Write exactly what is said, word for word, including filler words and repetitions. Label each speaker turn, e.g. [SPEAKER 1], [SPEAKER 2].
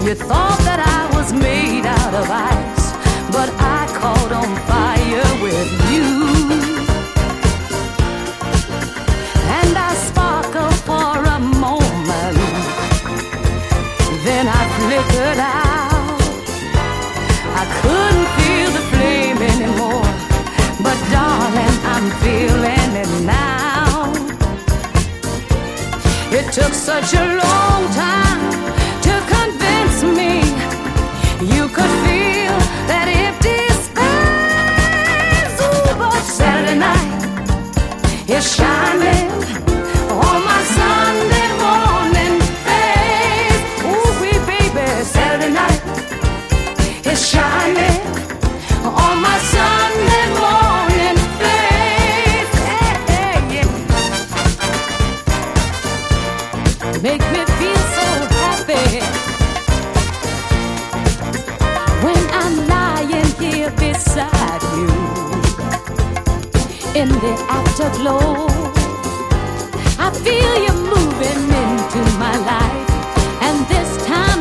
[SPEAKER 1] You thought that I was made out of ice, but I caught on fire with you. And I sparkled for a moment, then I flickered out. I couldn't feel the flame anymore, but darling, I'm feeling it now. It took such a long time to convince me you could feel that empty space. Ooh, but Saturday night is shining on my Sunday morning face. Ooh, wee baby, Saturday night is shining on my Sunday morning face. Hey, hey, yeah. Make me feel so happy when I'm lying here beside you in the afterglow. I feel you moving into my life, and this time